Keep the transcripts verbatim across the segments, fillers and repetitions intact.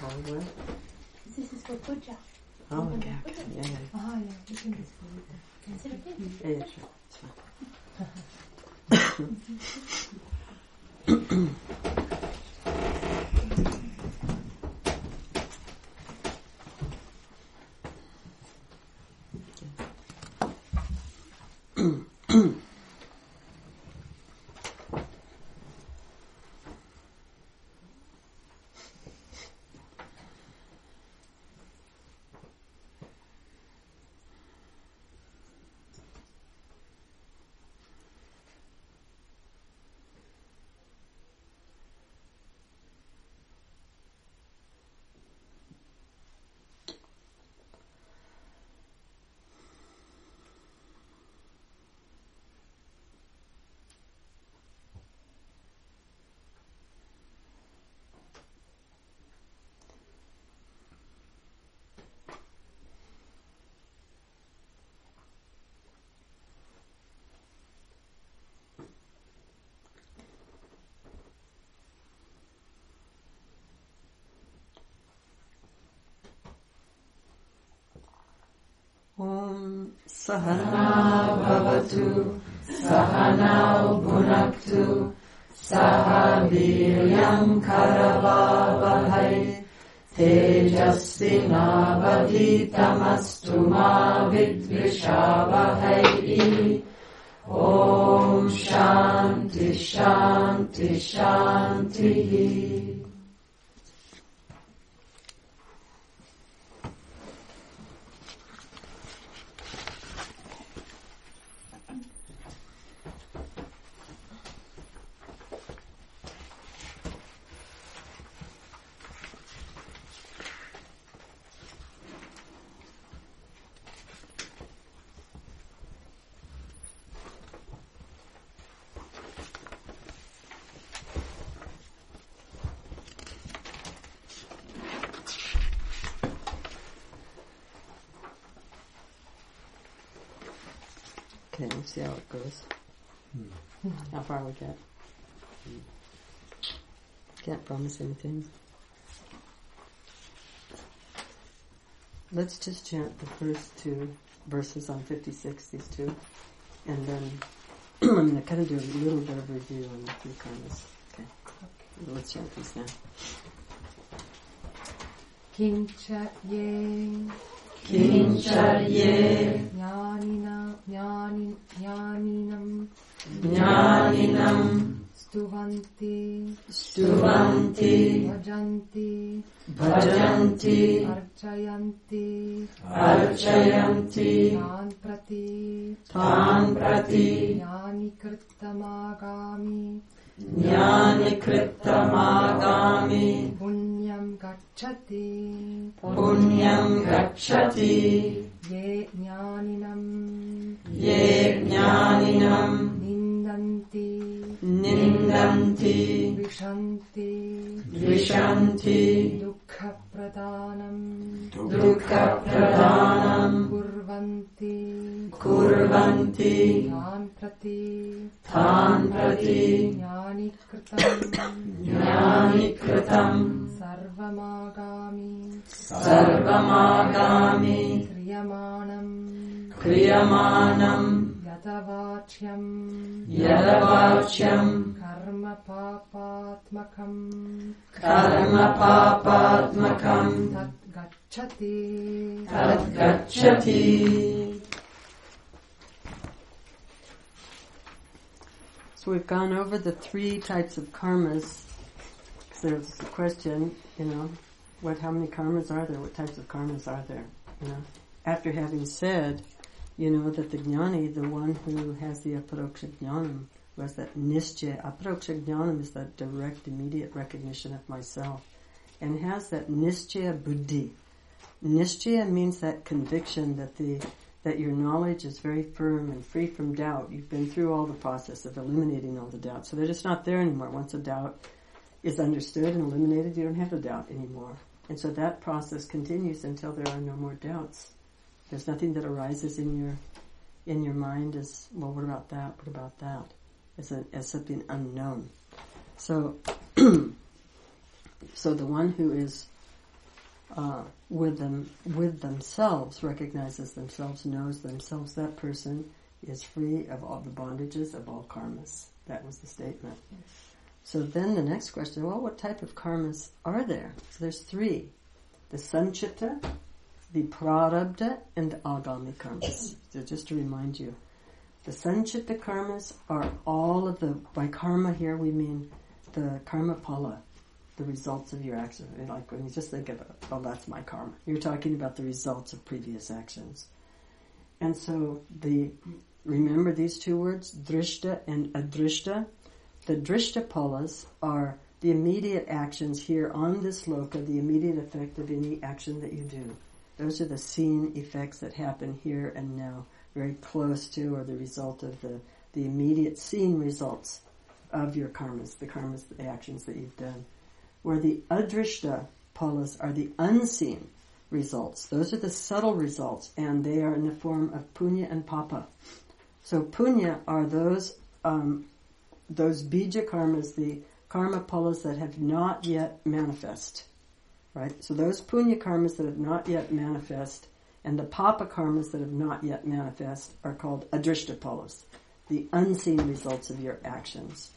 forward with. This is for puja. Oh, okay. okay. Yeah, yeah. Oh, yeah. You can just put it there. Is it okay? Yeah, yeah, sure. It's fine. Om Sahana Bhavatu Sahanau Bhunaktu Saha Viryam Karavavahai Tejasvi Navaditamastu Ma Vidvishavahai. Om Shanti Shanti Shanti. Okay, let's see how it goes. Hmm. How far we get. Hmm. Can't promise anything. Let's just chant the first two verses on fifty-six, these two, and then I'm going to kind of do a little bit of review on the three karmas. Okay. Okay. Let's chant these now. Kincha ye Kincharye Jnanina Jnani Jnaninam Jnaninam Stuvanti Stuvanti Bhajanti Bhajanti Archayanti Archayanti Tan Prati Tan Prati Jnani Krittamagami Jnani Krittamagami Punyam Gacchati Punyam Gacchati Ye Jnaninam Ye Jnaninam Nindanti Nindanti Vishanti Vishanti Dukkha Pradhanam Dukkha Pradhanam Kurvanti Kurvanti Tan Prati Tan Prati Jnani Kritam Jnani Kritam Sarvamagami Sarvamagami Kriyamanam Kriyamanam Yadavachyam Yadavachyam Karma Papatmakam Karma Papatmakam Tat Gacchati Tad Gacchati. So we've gone over the three types of karmas. So there's the question, you know, what, how many karmas are there? What types of karmas are there? You know, after having said, you know, that the jnani, the one who has the aparoksha jnanam, who has that nischaya. Aparoksha jnanam is that direct, immediate recognition of myself, and has that nischaya buddhi. Nischaya means that conviction that the that your knowledge is very firm and free from doubt. You've been through all the process of eliminating all the doubts, so they're just not there anymore. Once a doubt is understood and eliminated, you don't have to doubt anymore. And so that process continues until there are no more doubts. There's nothing that arises in your in your mind as, well, what about that? What about that? As a, as something unknown. So, so the one who is uh, with them, with themselves, recognizes themselves, knows themselves, that person is free of all the bondages of all karmas. That was the statement. So then the next question, well, what type of karmas are there? So there's three. The sanchita, the prarabdha, and the agami karmas. So just to remind you, the sanchita karmas are all of the, by karma here we mean the karma pala, the results of your actions. I mean, like when you just think of, oh, that's my karma. You're talking about the results of previous actions. And so the, remember these two words, drishta and adrishta? The drishta palas are the immediate actions here on this loka, the immediate effect of any action that you do. Those are the seen effects that happen here and now, very close to or the result of the, the immediate seen results of your karmas, the karmas, the actions that you've done. Where the adrishta palas are the unseen results. Those are the subtle results, and they are in the form of punya and papa. So punya are those um, those bija karmas, the karma palas that have not yet manifest. Right? So those punya karmas that have not yet manifest and the papa karmas that have not yet manifest are called adrishta palas, the unseen results of your actions.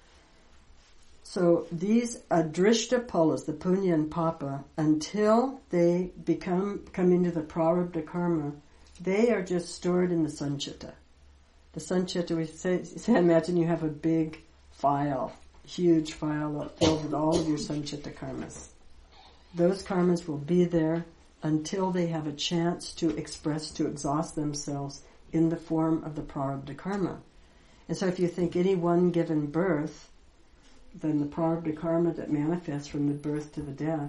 So these adrishta palas, the punya and papa, until they become come into the prarabdha karma, they are just stored in the sanchita. The sanchita, we say, say, imagine you have a big file, huge file filled with all of your sanchita karmas. Those karmas will be there until they have a chance to express, to exhaust themselves in the form of the prarabdha karma. And so if you think any one given birth, then the prarabdha karma that manifests from the birth to the death,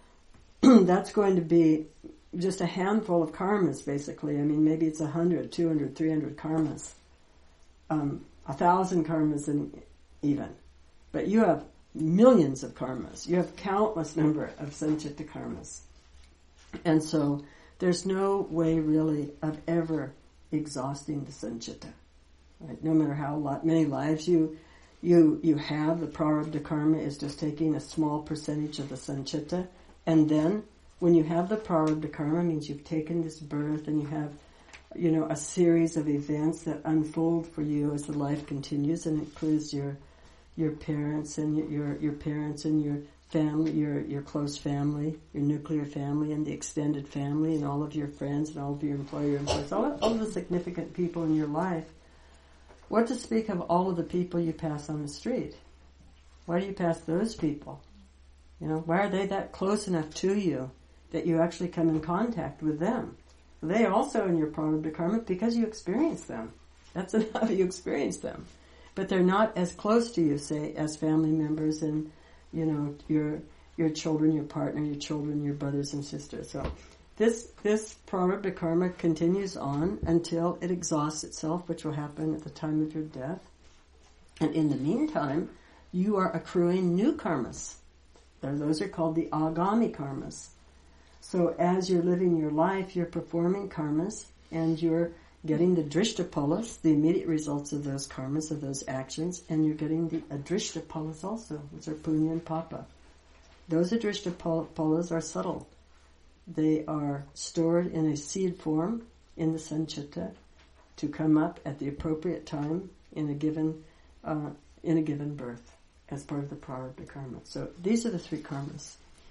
that's going to be just a handful of karmas, basically. I mean, maybe it's a hundred, two hundred, three hundred karmas. Um, a thousand karmas and even. But you have millions of karmas. You have countless number of sanchita karmas. And so there's no way really of ever exhausting the sanchita. Right? No matter how lot, many lives you you you have, the prarabdha karma is just taking a small percentage of the sanchita. And then when you have the prarabdha karma, means you've taken this birth and you have, you know, a series of events that unfold for you as the life continues, and includes your your parents and your your, your parents and your family, your your close family, your nuclear family, and the extended family, and all of your friends and all of your employer employees, all of, all of the significant people in your life. What to speak of all of the people you pass on the street? Why do you pass those people? You know, why are they that close enough to you that you actually come in contact with them? They also in your prarabdha karma because you experience them. That's enough, you experience them. But they're not as close to you, say, as family members and, you know, your your children, your partner, your children, your brothers and sisters. So this this prarabdha karma continues on until it exhausts itself, which will happen at the time of your death. And in the meantime, you are accruing new karmas. Those are called the agami karmas. So as you're living your life, you're performing karmas, and you're getting the drishta palas, the immediate results of those karmas, of those actions, and you're getting the adrishta palas also, which are punya and papa. Those adrishta palas are subtle. They are stored in a seed form in the sanchita to come up at the appropriate time in a given uh, in a given birth as part of the prarabdha karma. So these are the three karmas.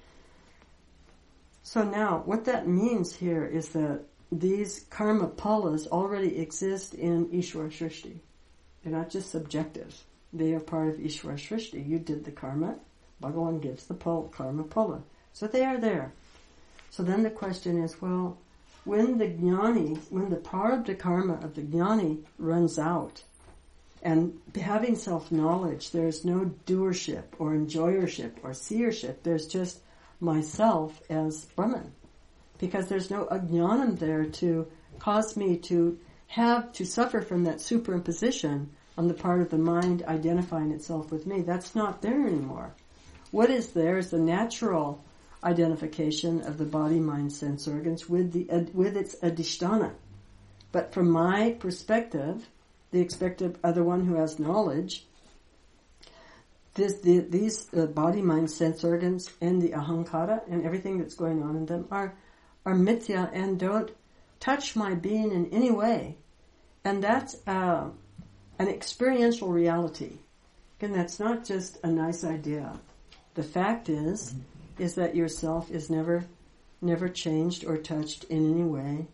So now, what that means here is that these karma palas already exist in Ishvara Srishti. They're not just subjective. They are part of Ishvara Srishti. You did the karma, Bhagavan gives the pal, karma pala. So they are there. So then the question is, well, when the jnani, when the prarabdha karma of the jnani runs out, and having self-knowledge, there's no doership or enjoyership or seership. There's just myself as Brahman. Because there's no ajnanam there to cause me to have to suffer from that superimposition on the part of the mind identifying itself with me. That's not there anymore. What is there is the natural identification of the body, mind, sense organs with the with its adhisthana. But from my perspective, the perspective of the one who has knowledge, this, the, these uh, body, mind, sense organs, and the ahankara, and everything that's going on in them are, are mithya and don't touch my being in any way. And that's uh, an experiential reality. And that's not just a nice idea. The fact is, is that yourself is never, never changed or touched in any way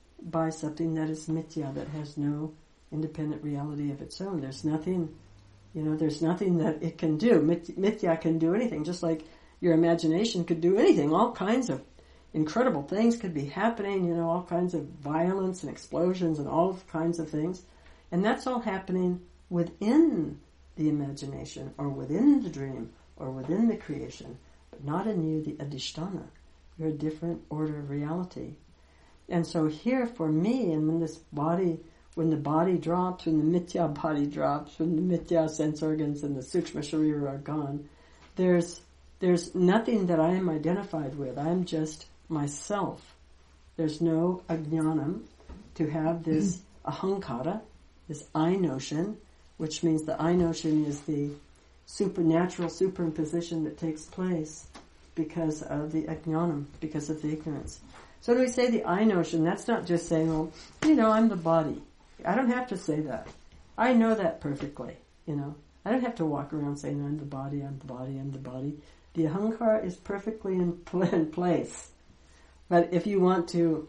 by something that is mithya, that has no independent reality of its own. There's nothing, you know, there's nothing that it can do. Mithya can do anything, just like your imagination could do anything. All kinds of incredible things could be happening, you know, all kinds of violence and explosions and all kinds of things. And that's all happening within the imagination or within the dream or within the creation, but not in you, the adhisthana. You're a different order of reality. And so here for me, and when this body, when the body drops, when the mithya body drops, when the mithya sense organs and the sukshma sharira are gone, there's there's nothing that I am identified with. I'm just myself. There's no ajnanam to have this ahankara, this I notion, which means the I notion is the supernatural superimposition that takes place because of the ajnanam, because of the ignorance. So when we say the I notion, that's not just saying, well, you know, I'm the body. I don't have to say that. I know that perfectly, you know. I don't have to walk around saying I'm the body, I'm the body, I'm the body. The ahankara is perfectly in, pl- in place. But if you want to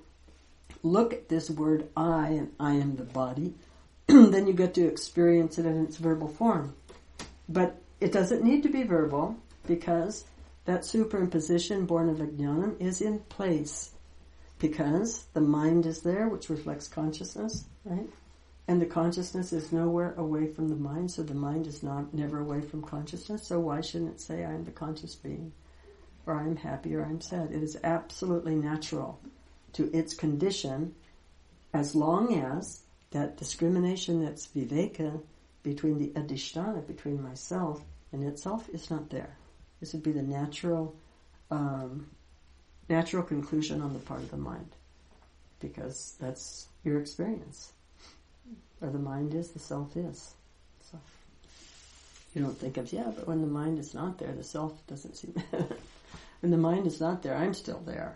look at this word I, and I am the body, then you get to experience it in its verbal form. But it doesn't need to be verbal, because that superimposition born of ajnanam is in place. Because the mind is there, which reflects consciousness, right? And the consciousness is nowhere away from the mind, so the mind is not never away from consciousness, so why shouldn't it say I am the conscious being? Or I am happy, or I am sad. It is absolutely natural to its condition, as long as that discrimination, that's viveka, between the adhisthana, between myself and itself, is not there. This would be the natural um, natural conclusion on the part of the mind, because that's your experience. Or the mind is, the self is. So you don't think of, yeah, but when the mind is not there, the self doesn't seem... When the mind is not there, I'm still there.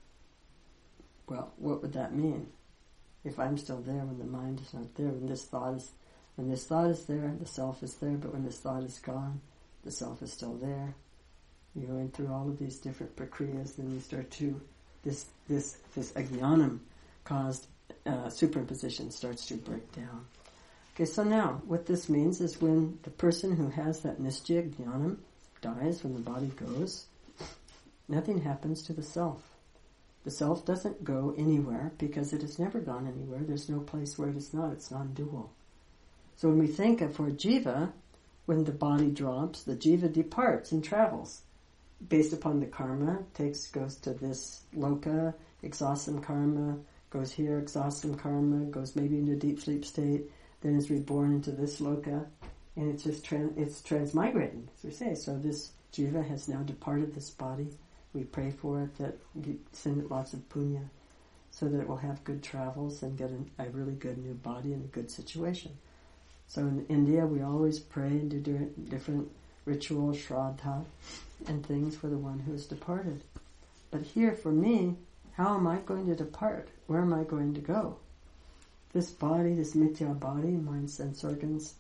Well, what would that mean? If I'm still there when the mind is not there, when this thought is, when this thought is there, the self is there, but when this thought is gone, the self is still there. You're going through all of these different prakriyas, then you start to, this this this ajnanam caused uh, superimposition starts to break down. Okay, so now, what this means is when the person who has that nishchaya jnanam dies, when the body goes, nothing happens to the self. The self doesn't go anywhere because it has never gone anywhere. There's no place where it is not. It's non-dual. So when we think of for jiva, when the body drops, the jiva departs and travels based upon the karma. Takes goes to this loka, exhausts some karma, goes here, exhausts some karma, goes maybe into a deep sleep state, then is reborn into this loka, and it's just trans, it's transmigrating, as we say. So this jiva has now departed this body. We pray for it, that we send it lots of punya, so that it will have good travels and get a, a really good new body and a good situation. So in India, we always pray and do different rituals, shraddha, and things for the one who has departed. But here, for me, how am I going to depart? Where am I going to go? This body, this mithya body, mind, sense organs,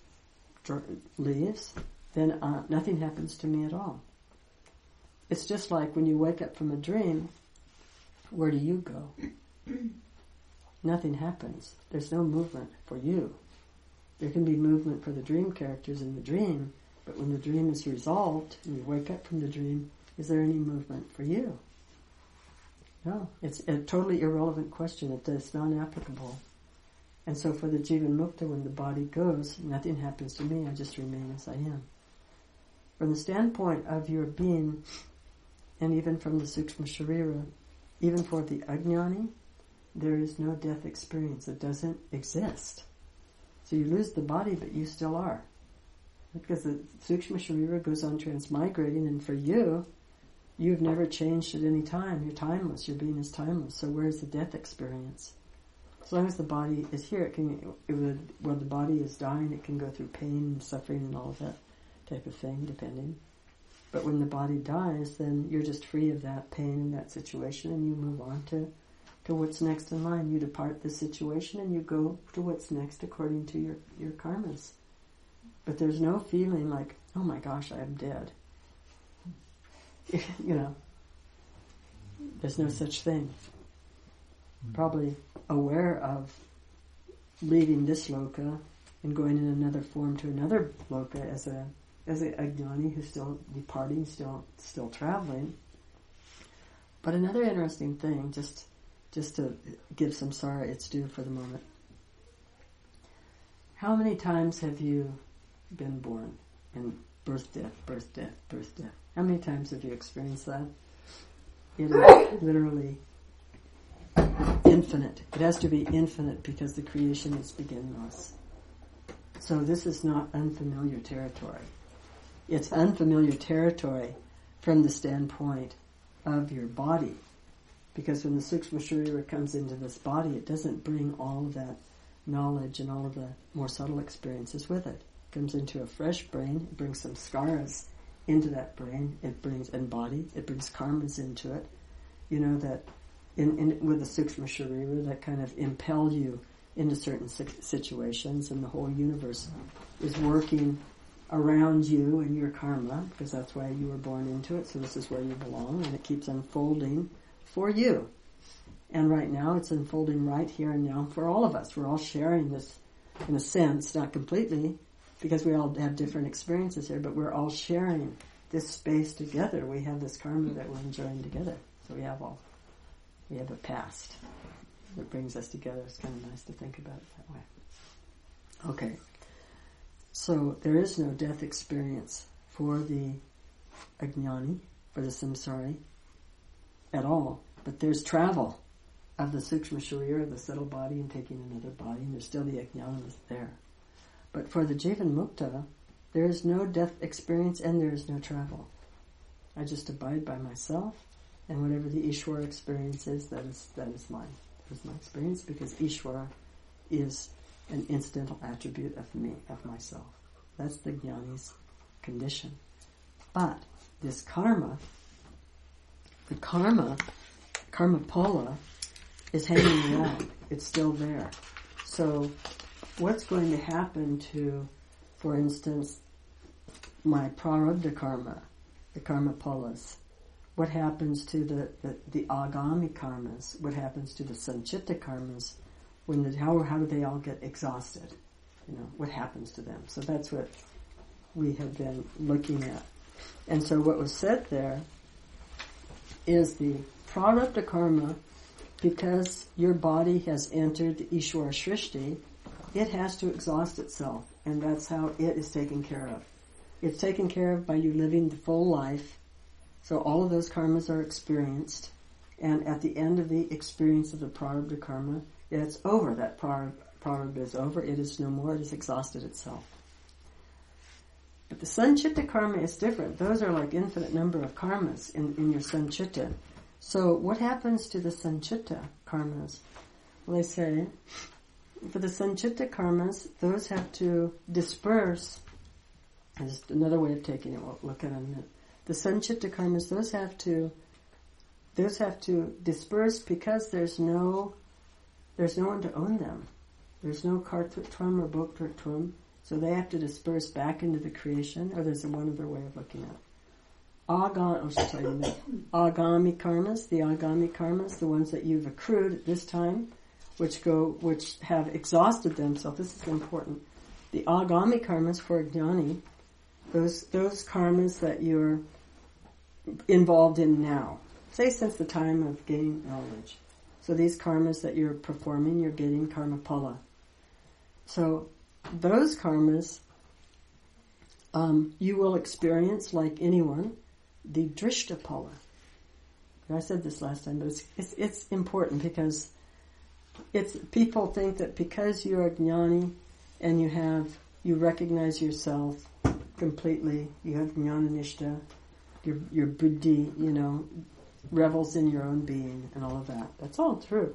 leaves, then uh, nothing happens to me at all. It's just like when you wake up from a dream, where do you go? Nothing happens. There's no movement for you. There can be movement for the dream characters in the dream, but when the dream is resolved and you wake up from the dream, is there any movement for you? No. It's a totally irrelevant question. It is non-applicable. And so for the Jivan Mukta, when the body goes, nothing happens to me. I just remain as I am. From the standpoint of your being, and even from the Sukshma Sharira, even for the Ajnani, there is no death experience. It doesn't exist. So you lose the body, but you still are. Because the Sukshma Sharira goes on transmigrating, and for you, you've never changed at any time. You're timeless. Your being is timeless. So where's the death experience? As long as the body is here, it can. It would, when the body is dying, it can go through pain and suffering and all of that type of thing, depending. But when the body dies, then you're just free of that pain in that situation, and you move on to, to what's next in line. You depart the situation and you go to what's next according to your, your karmas. But there's no feeling like, oh my gosh, I am dead. You know, there's no such thing. Probably aware of leaving this loka and going in another form to another loka as a as a ajnani who's still departing, still still traveling. But another interesting thing, just just to give samsara its due for the moment. How many times have you been born? And birth, death, birth, death, birth, death. How many times have you experienced that? It is literally infinite. It has to be infinite because the creation is beginningless. So this is not unfamiliar territory. It's unfamiliar territory from the standpoint of your body. Because when the Sukshma Sharira comes into this body, it doesn't bring all of that knowledge and all of the more subtle experiences with it. It comes into a fresh brain, it brings some skaras into that brain, it brings, and body, it brings karmas into it. You know, that in, in with the Sukshma Sharira that kind of impel you into certain situations, and the whole universe is working around you and your karma, because that's why you were born into it, so this is where you belong, and it keeps unfolding for you. And right now it's unfolding right here and now for all of us. We're all sharing this, in a sense, not completely, because we all have different experiences here, but we're all sharing this space together. We have this karma that we're enjoying together. So we have all, we have a past that brings us together. It's kind of nice to think about it that way. Okay. So there is no death experience for the ajnani, for the samsari, at all. But there's travel of the Sukshma Sharira, the subtle body, and taking another body, and there's still the ajnana that's there. But for the Jivan Mukta, there is no death experience and there is no travel. I just abide by myself, and whatever the Ishwara experience is, that is that is mine. That is my experience, because Ishwara is an incidental attribute of me, of myself. That's the jnani's condition. But this karma, the karma, karma pala, is hanging around. It's still there. So what's going to happen to, for instance, my prarabdha karma, the karma palas? What happens to the, the, the agami karmas? What happens to the sanchitta karmas? When the, how how do they all get exhausted? You know, what happens to them? So that's what we have been looking at. And so what was said there is the prarabdha karma, because your body has entered the Ishwara Shrishti, it has to exhaust itself, and that's how it is taken care of. It's taken care of by you living the full life, so all of those karmas are experienced, and at the end of the experience of the prarabdha karma, it's over. That prar- prarabdha is over, it is no more, it has exhausted itself. But the sanchitta karma is different. Those are like infinite number of karmas in, in your sanchitta. So what happens to the sanchitta karmas? Well, they say, for the sanchitta karmas, those have to disperse. There's another way of taking it, we'll look at it in a minute. The sanchitta karmas, those have to, those have to disperse because there's no, there's no one to own them. There's no kartrutvam or bhoktrutvam, so they have to disperse back into the creation, or there's one other way of looking at it. Agam, I'll just tell you that. Agami karmas, the agami karmas, the ones that you've accrued at this time, which go, which have exhausted themselves. This is important. The agami karmas for jnani, those those karmas that you're involved in now, say since the time of gaining knowledge. So these karmas that you're performing, you're getting karma pala. So those karmas, um, you will experience, like anyone, the drishta pala. I said this last time, but it's, it's it's important because it's people think that because you're a jnani and you have you recognize yourself completely, you have jnana nishta, your your buddhi, you know, revels in your own being and all of that. That's all true.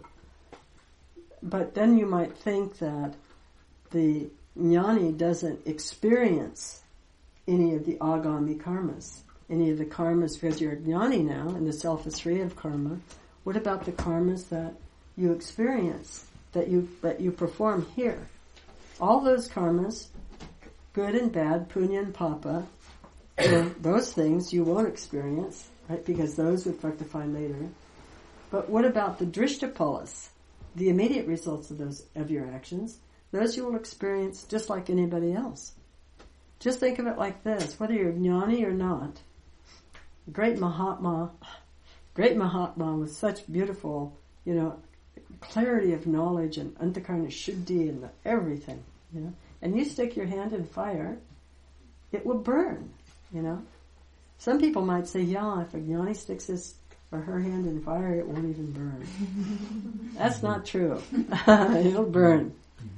But then you might think that the jnani doesn't experience any of the agami karmas, any of the karmas, because you're jnani now and the self is free of karma. What about the karmas that you experience, that you that you perform here? All those karmas, good and bad, punya and papa, so those things you won't experience, right? Because those would fructify later. But what about the drishtapalas, the immediate results of those of your actions? Those you will experience just like anybody else. Just think of it like this: whether you're jnani or not, great Mahatma, great Mahatma with such beautiful, you know, clarity of knowledge and antakarna shuddhi and the, everything, you know, and you stick your hand in fire, it will burn, you know. Some people might say, yeah, if a jnani sticks his or her hand in fire, it won't even burn. That's not true. It'll burn.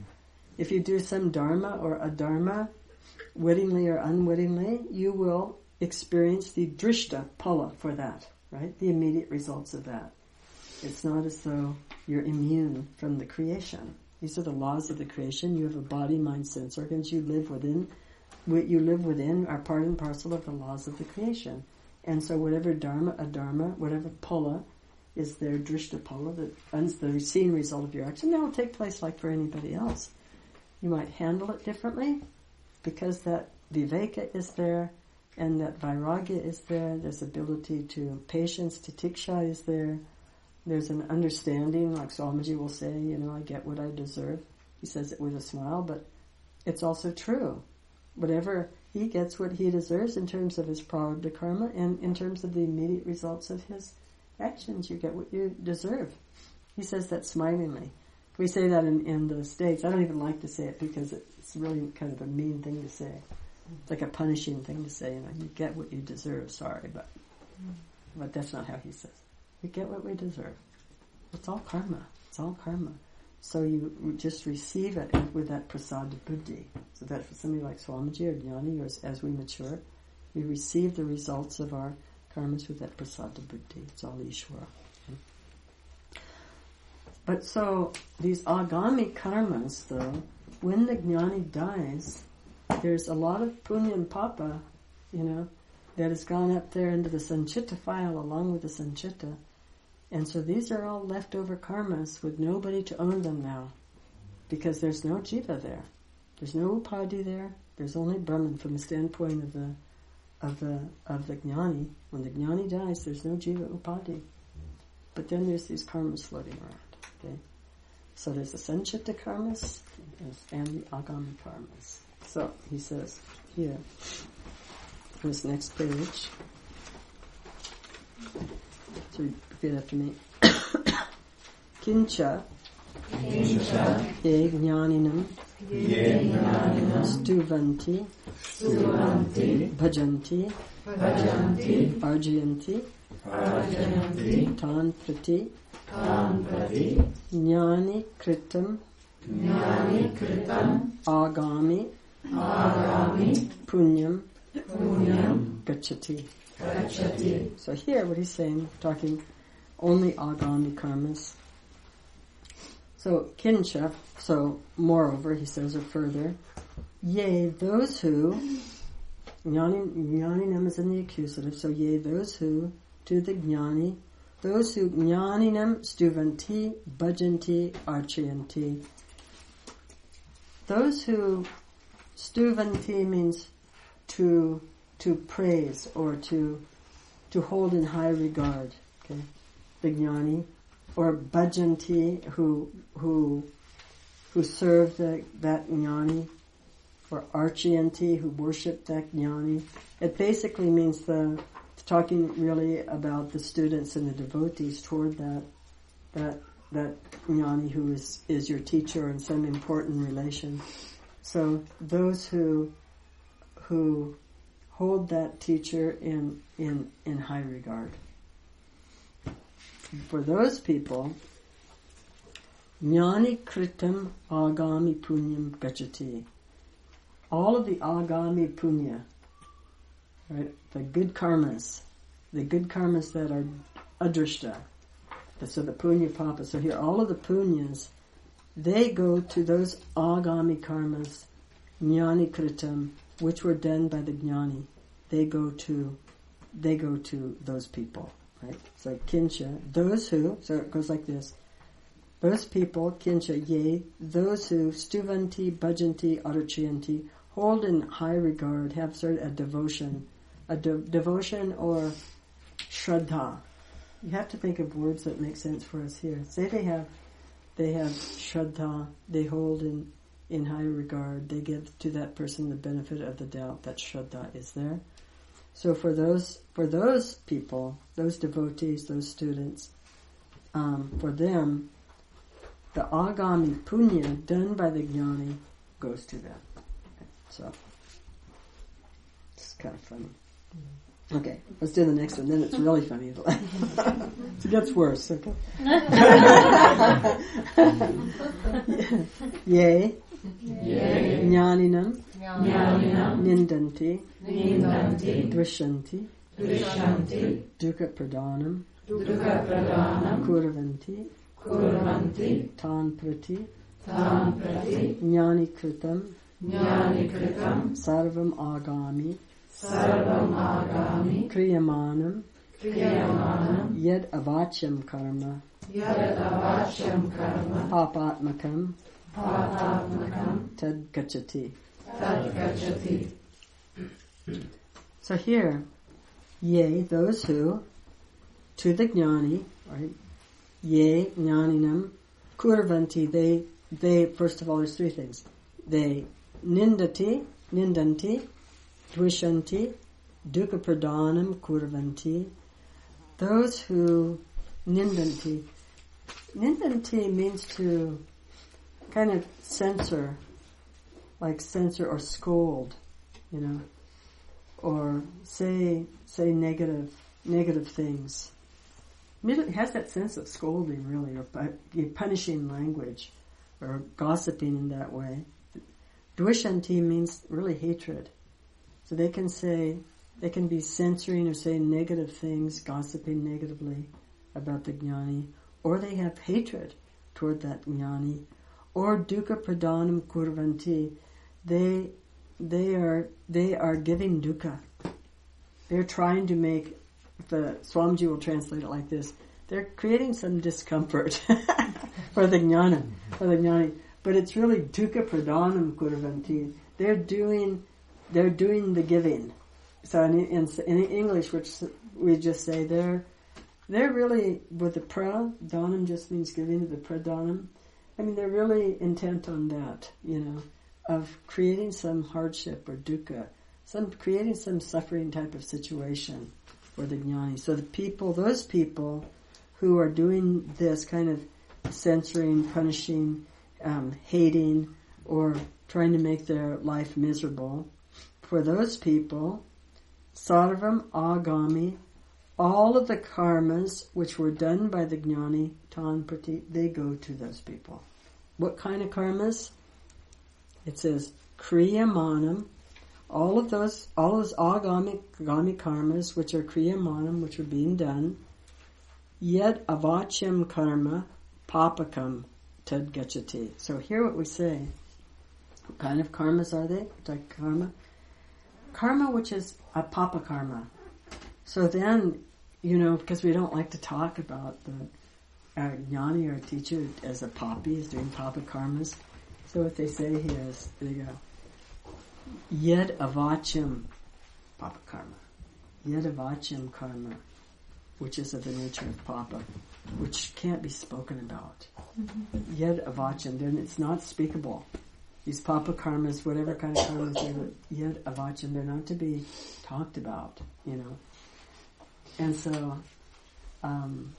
If you do some dharma or adharma, wittingly or unwittingly, you will experience the drishta pala for that, right? The immediate results of that. It's not as though you're immune from the creation. These are the laws of the creation. You have a body, mind, sense organs. You live within, what you live within are part and parcel of the laws of the creation. And so whatever dharma, adharma, whatever pala is their drishta pala, the, the seen result of your action, that will take place like for anybody else. You might handle it differently because that viveka is there and that vairagya is there. There's ability to patience, titiksha is there. There's an understanding, like Swamiji will say, you know, I get what I deserve. He says it with a smile, but it's also true. Whatever, he gets what he deserves in terms of his prarabdha karma and in terms of the immediate results of his actions. You get what you deserve. He says that smilingly. We say that in, in the States. I don't even like to say it because it's really kind of a mean thing to say. It's like a punishing thing to say, you know, you get what you deserve, sorry, but but that's not how he says. We get what we deserve. It's all karma. It's all karma. So you just receive it with that prasada buddhi. So that for somebody like Swamiji or Jnani, or as, as we mature, we receive the results of our karmas with that prasada buddhi. It's all Ishvara. But so, these agami karmas, though, when the jnani dies, there's a lot of punya and papa, you know, that has gone up there into the sanchita file along with the sanchita. And so these are all leftover karmas with nobody to own them now. Because there's no jiva there. There's no upadhi there. There's only Brahman from the standpoint of the of the of the jnani. When the jnani dies, there's no jiva upadhi. But then there's these karmas floating around. Okay, so there's the sanchita karmas and the agami karmas. So he says here, on this next page, so repeat after me. Kincha, Kincha, ye jnaninam, ye jnaninam, stuvanti, stuvanti, bhajanti, bhajanti, arjayanti, arjayanti, tan prati, Prati, Jnani kritam, Jnani kritam, Agami, Agami, Punyam, Punyam, Gacchati. Gacchati. So here, what he's saying, talking only Agami karmas. So kincha, so moreover, he says, or further, yea, those who, Jnani, Jnaninam is in the accusative, so yea, those who, to the Jnani, those who jnaninam stuvanti, bhajanti, archayanti. Those who stuvanti means to to praise or to to hold in high regard. Okay, the jnani, or bhajanti, who who who serve the, that jnani, or archayanti, who worship that jnani. It basically means the talking really about the students and the devotees toward that that that jnani who is, is your teacher in some important relation. So those who who hold that teacher in in, in high regard. For those people, jnani kritam agami punyam gacchati. All of the agami punya, right, the good karmas, the good karmas that are adrishta, so the punya papa. So here, all of the punyas, they go to those agami karmas, jnani kritam, which were done by the jnani, they go to, they go to those people, right? So kincha, those who, so it goes like this. Those people, kincha, ye, those who stuvanti, bhajanti, aruchiyanti, hold in high regard, have sort of a devotion, a de- devotion or shraddha. You have to think of words that make sense for us here. Say they have, they have shraddha, they hold in, in high regard, they give to that person the benefit of the doubt that shraddha is there. So for those, for those people, those devotees, those students, um, for them, the agami punya done by the jnani goes to them. Okay, so, it's kind of funny. Okay, let's do the next one. Then it's really funny. It gets worse. Okay. Yea, jnaninam, nindanti, dvishanti, dukkha pradhanam, kurvanti, tan prati, jnani kritam, sarvam agami, Sarvam agami kriyamanam, kriyamanam yed avachyam karma, yad avachyam karma papatmakam, patatmakam tad gacchati. tad gacchati. So here, yea, those who, to the jnani, right? Yea, jnaninam, kurvanti, they, they, first of all, there's three things. They nindati, nindanti, dvishanti, dukkha pradhanam, kurvanti. Those who nindanti. Nindanti means to kind of censor, like censor or scold, you know, or say say negative negative things. It has that sense of scolding, really, or pu- punishing language, or gossiping in that way. Dvishanti means really hatred. So they can say, they can be censoring or saying negative things, gossiping negatively about the jnani, or they have hatred toward that jnani, or dukkha pradhanam kurvanti. They, they are, they are giving dukkha. They're trying to make, the Swamiji will translate it like this: they're creating some discomfort for the jnana, for the jnani. But it's really dukkha pradhanam kurvanti. They're doing, they're doing the giving. So in, in, in English, which we just say, they're, they're really, with the pra, dhanam just means giving, the pradhanam. I mean, they're really intent on that, you know, of creating some hardship or dukkha, some, creating some suffering type of situation for the jnani. So the people, those people who are doing this kind of censoring, punishing, um, hating, or trying to make their life miserable, for those people, sarvam agami, all of the karmas which were done by the jnani, tan prati, they go to those people. What kind of karmas? It says kriyamanam, all of those, all those agami, agami karmas which are kriyamanam, which are being done, yed avachyam karma, papakam tad gacchati. So here what we say, what kind of karmas are they? What type of karma? Karma which is a papa karma. So then, you know, because we don't like to talk about the uh, jnani or teacher as a papi, is doing papa karmas. So what they say here is, they go, yed avachyam papa karma. Yed avachyam karma, which is of the nature of papa, which can't be spoken about. Mm-hmm. Yed avachyam, then it's not speakable. These papa karmas, whatever kind of karmas they're yed avachyam, they're not to be talked about, you know. And so, um,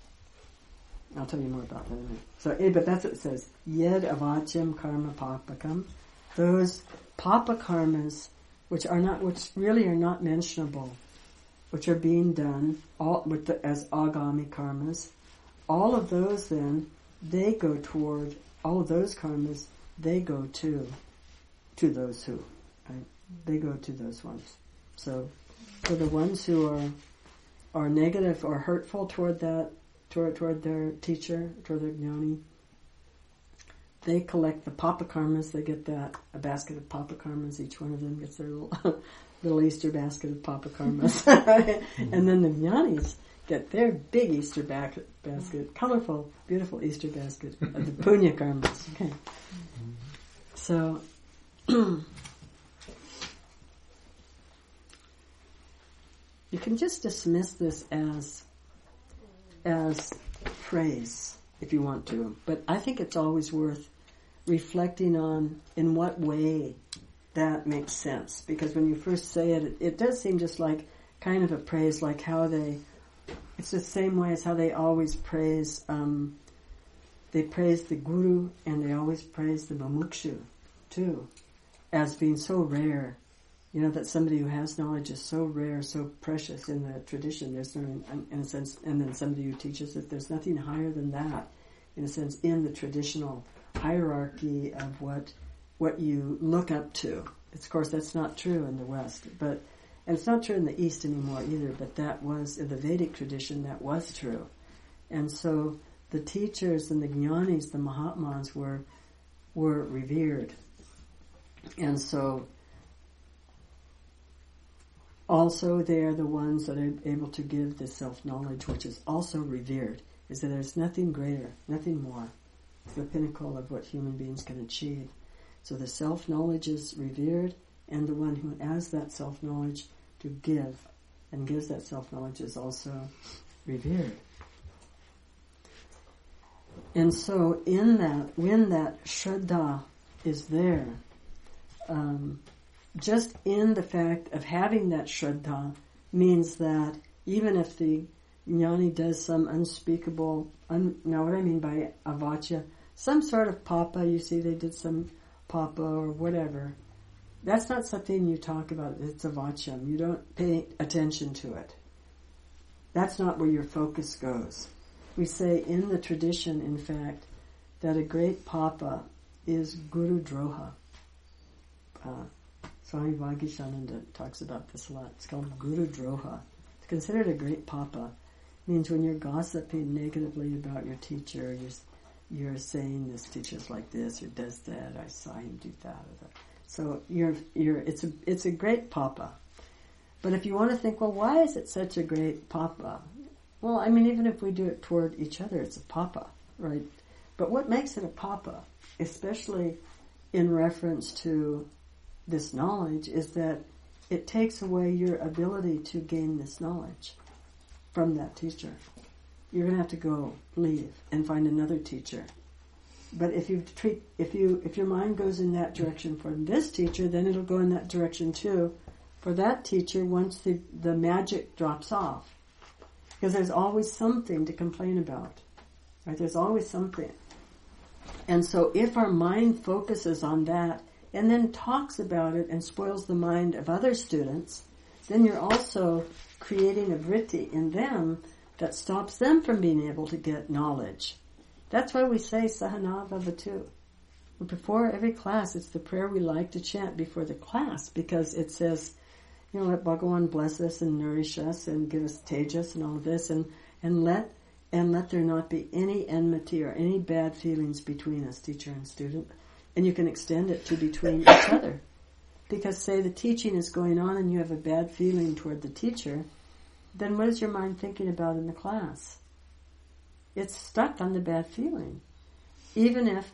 I'll tell you more about that in a minute. So, eh, but that's what it says. Yed avachyam karma papakam. Those papa karmas, which are not, which really are not mentionable, which are being done all with the, as agami karmas, all of those then, they go toward, all of those karmas, they go to, to those who, right? They go to those ones. So, for the ones who are, are negative or hurtful toward that, toward, toward their teacher, toward their jnani, they collect the papa karmas. They get that, a basket of papa karmas. Each one of them gets their little, little Easter basket of papa karmas. And then the jnanis get their big Easter back, basket, colorful, beautiful Easter basket of the punya karmas. Okay. So, you can just dismiss this as as praise if you want to, but I think it's always worth reflecting on in what way that makes sense, because when you first say it, it, it does seem just like kind of a praise, like how they, it's the same way as how they always praise, um, they praise the guru and they always praise the mumukshu too, as being so rare. You know, that somebody who has knowledge is so rare, so precious in the tradition. There's no, in, in a sense, and then somebody who teaches that there's nothing higher than that, in a sense, in the traditional hierarchy of what what you look up to. It's, of course, that's not true in the West, but and it's not true in the East anymore either. But that was in the Vedic tradition. That was true, and so the teachers and the jnanis, the Mahatmas, were were revered, and so. Also, they are the ones that are able to give the self-knowledge, which is also revered, is that there's nothing greater, nothing more. It's the pinnacle of what human beings can achieve. So the self-knowledge is revered, and the one who has that self-knowledge to give and gives that self-knowledge is also revered. And so in that, when that Shraddha is there, um, just in the fact of having that Shraddha means that even if the jnani does some unspeakable, un, now what I mean by avachya, some sort of papa, you see they did some papa or whatever, that's not something you talk about, it's avachyam. You don't pay attention to it. That's not where your focus goes. We say in the tradition, in fact, that a great papa is Guru Droha. Uh, Swami Vagishananda talks about this a lot. It's called Guru Droha. It's considered a great papa. It means when you're gossiping negatively about your teacher, you're, you're saying this teacher's like this or does that, I saw him do that or that. So you're, you're, it's a, it's a great papa. But if you want to think, well, why is it such a great papa? Well, I mean, even if we do it toward each other, it's a papa, right? But what makes it a papa, especially in reference to this knowledge, is that it takes away your ability to gain this knowledge from that teacher. You're going to have to go leave and find another teacher. But if you treat, if you, if your mind goes in that direction for this teacher, then it'll go in that direction too for that teacher once the, the magic drops off. Because there's always something to complain about. Right? There's always something. And so if our mind focuses on that and then talks about it and spoils the mind of other students, then you're also creating a vritti in them that stops them from being able to get knowledge. That's why we say Sahana Vavatu. Before every class, it's the prayer we like to chant before the class, because it says, you know, let Bhagavan bless us and nourish us and give us tejas and all of this, and, and let and let there not be any enmity or any bad feelings between us, teacher and student. And you can extend it to between each other. Because say the teaching is going on and you have a bad feeling toward the teacher, then what is your mind thinking about in the class? It's stuck on the bad feeling. Even if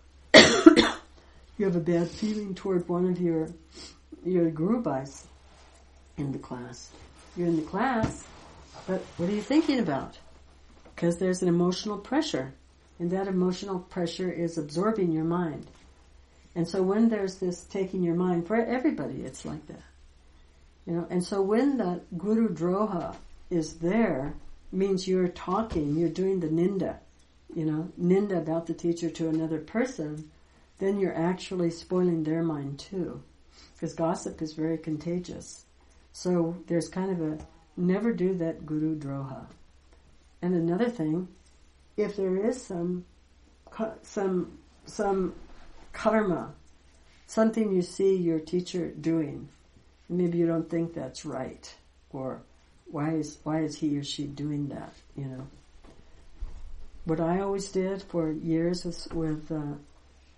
you have a bad feeling toward one of your your gurubhais in the class. You're in the class, but what are you thinking about? Because there's an emotional pressure, and that emotional pressure is absorbing your mind. And so when there's this taking your mind, for everybody it's like that. You know, and so when the Guru Droha is there, means you're talking, you're doing the ninda, you know, ninda about the teacher to another person, then you're actually spoiling their mind too. Because gossip is very contagious. So there's kind of a, never do that Guru Droha. And another thing, if there is some, some, some karma, something you see your teacher doing, maybe you don't think that's right, or why is why is he or she doing that? You know, what I always did for years with, with uh,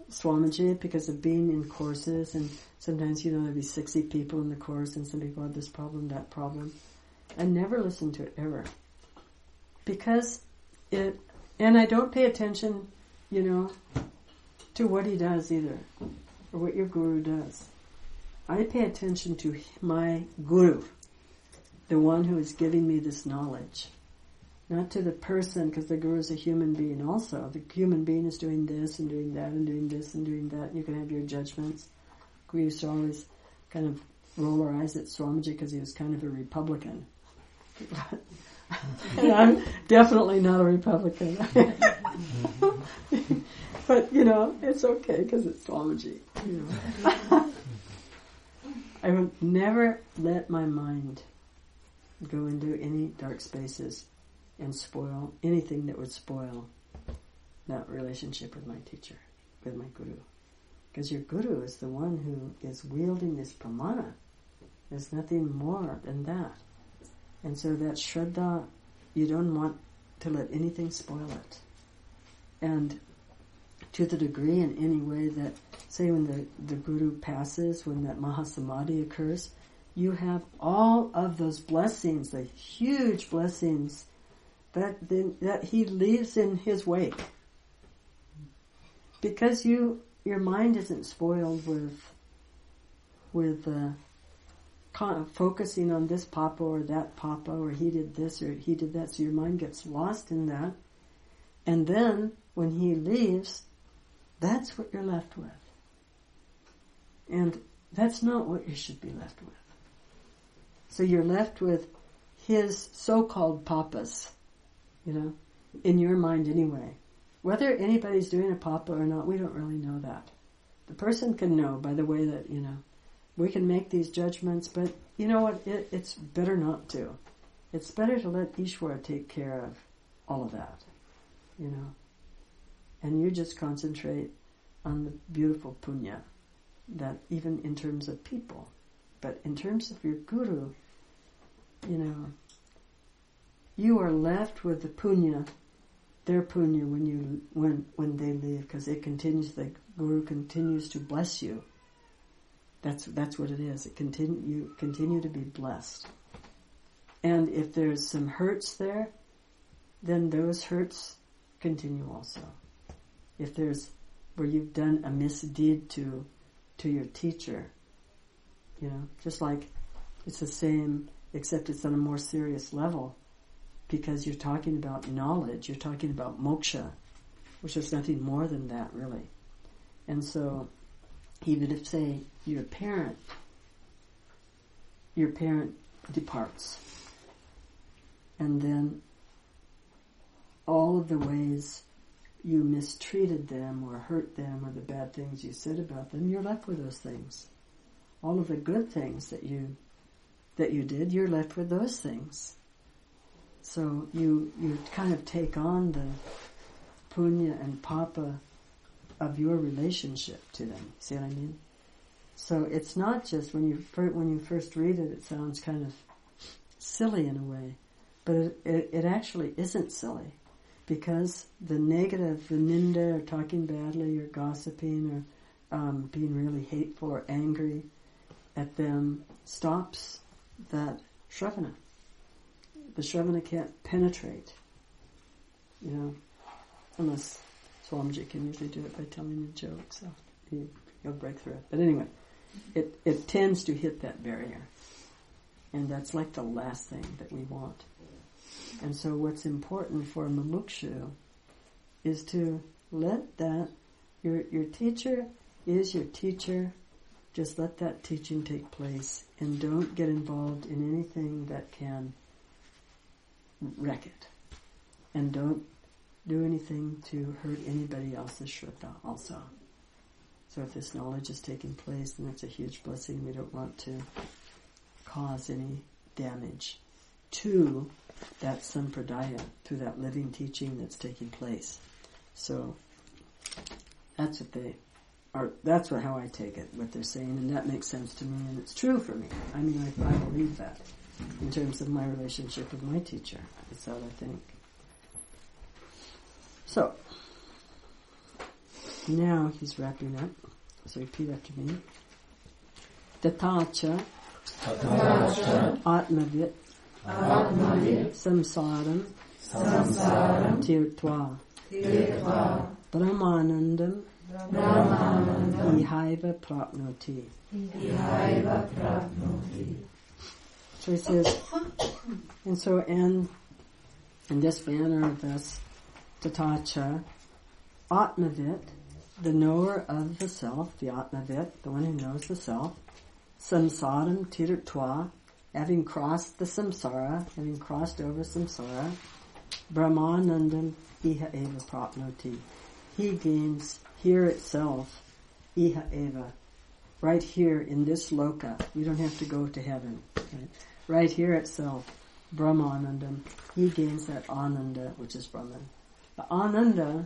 Swamiji because of being in courses, and sometimes, you know, there'll be sixty people in the course and some people have this problem, that problem. I never listen to it ever. Because it, and I don't pay attention, you know, to what he does either, or what your guru does. I pay attention to my guru, the one who is giving me this knowledge. Not to the person, because the guru is a human being also. The human being is doing this and doing that and doing this and doing that. You can have your judgments. We used to always kind of roll our eyes at Swamiji because he was kind of a Republican. And I'm definitely not a Republican. But, you know, it's okay because it's Swamiji. You know. I would never let my mind go into any dark spaces and spoil anything that would spoil that relationship with my teacher, with my guru. Because your guru is the one who is wielding this pramana. There's nothing more than that. And so that shraddha, you don't want to let anything spoil it. And to the degree in any way that, say when the, the guru passes, when that mahasamadhi occurs, you have all of those blessings, the huge blessings that then that he leaves in his wake, because you your mind isn't spoiled with with uh, con- focusing on this papa or that papa, or he did this or he did that. So your mind gets lost in that, and then when he leaves, that's what you're left with, and that's not what you should be left with. So you're left with his so-called papas. You know, in your mind anyway. Whether anybody's doing a papa or not, we don't really know that. The person can know by the way that, you know, we can make these judgments, but you know what, it, it's better not to. It's better to let Ishwara take care of all of that, you know. And you just concentrate on the beautiful punya, that even in terms of people, but in terms of your guru, you know, you are left with the punya, their punya when you when when they leave, because it continues. The guru continues to bless you. That's that's what it is. It continue you continue to be blessed. And if there's some hurts there, then those hurts continue also. If there's where you've done a misdeed to to your teacher, you know, just like it's the same, except it's on a more serious level. Because you're talking about knowledge, you're talking about moksha, which is nothing more than that, really. And so, even if, say, your parent, your parent departs, and then all of the ways you mistreated them or hurt them or the bad things you said about them, you're left with those things. All of the good things that you that you did, you're left with those things. So you you kind of take on the punya and papa of your relationship to them. See what I mean? So it's not just when you fir- when you first read it, it sounds kind of silly in a way, but it, it, it actually isn't silly, because the negative, the ninda, or talking badly, or gossiping, or um, being really hateful or angry at them stops that shravana. The shravana can't penetrate, you know, unless Swamiji can usually do it by telling a joke, so he, he'll break through it. But anyway, it, it tends to hit that barrier. And that's like the last thing that we want. And so what's important for Mumukshu is to let that, your your teacher is your teacher, just let that teaching take place, and don't get involved in anything that can wreck it. And don't do anything to hurt anybody else's shraddha also. So if this knowledge is taking place, then it's a huge blessing. We don't want to cause any damage to that sampradaya, to that living teaching that's taking place. So that's what they are, that's what, how I take it, what they're saying, and that makes sense to me, and it's true for me. I mean, I, I believe that in terms of my relationship with my teacher. That's how I think. So, Now he's wrapping up. So repeat after me. Tatacha Atmavit Samsaram Tirtva Brahmanandam Ihaiva Prapnoti. So he says, and so and in this manner of this Tatacha Atmavit, the knower of the self, the Atmavit, the one who knows the self, Samsaram Tirtva, having crossed the samsara, having crossed over samsara, Brahmanandam Iha Eva Prapnoti. He gains here itself, Iha Eva, right here in this loka. We don't have to go to heaven. Right, right here itself, Brahmanandam. He gains that Ananda, which is Brahman. The Ananda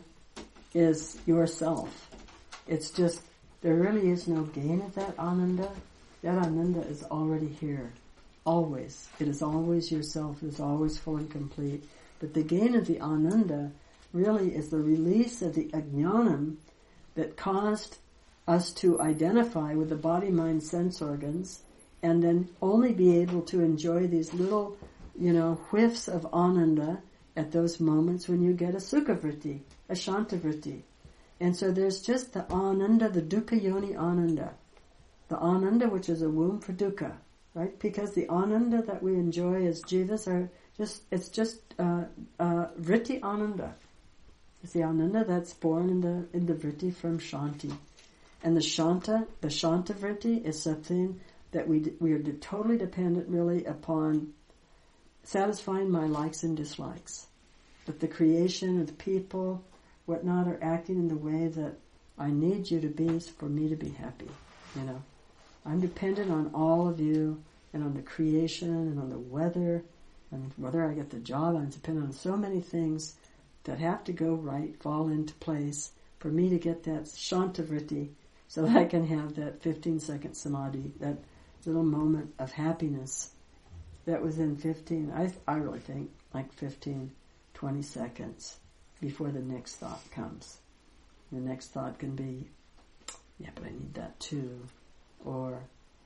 is yourself. It's just, there really is no gain of that Ananda. That Ananda is already here. Always. It is always yourself. It is always full and complete. But the gain of the Ananda really is the release of the Ajnanam that caused us to identify with the body, mind, sense organs, and then only be able to enjoy these little, you know, whiffs of Ananda at those moments when you get a Sukhavritti, a Shantavritti. And so there's just the Ananda, the Dukkha Yoni Ananda. The Ananda which is a womb for Dukkha, right? Because the Ananda that we enjoy as Jivas are just, it's just uh, uh, Vritti Ananda. It's the Ananda that's born in the in the Vritti from Shanti. And the Shanta, the Shanta Vritti is something that we we are totally dependent really upon satisfying my likes and dislikes. But the creation of the people, whatnot, are acting in the way that I need you to be for me to be happy. You know, I'm dependent on all of you and on the creation and on the weather and whether I get the job. I'm dependent on so many things that have to go right, fall into place for me to get that Shantavritti so that I can have that fifteen second samadhi, that little moment of happiness that was in fifteen, I I really think like fifteen, twenty seconds before the next thought comes. The next thought can be, yeah, but I need that too. Or,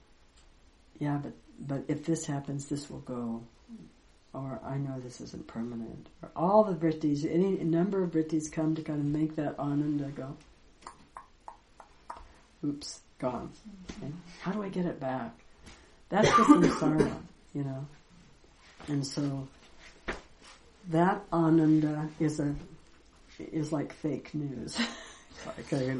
yeah, but, but if this happens, this will go. Or, I know this isn't permanent. Or all the vrittis, any number of vrittis come to kind of make that ananda go, oops, gone. Okay? How do I get it back? That's the samsara, you know. And so, that ananda is a, is like fake news. Sorry,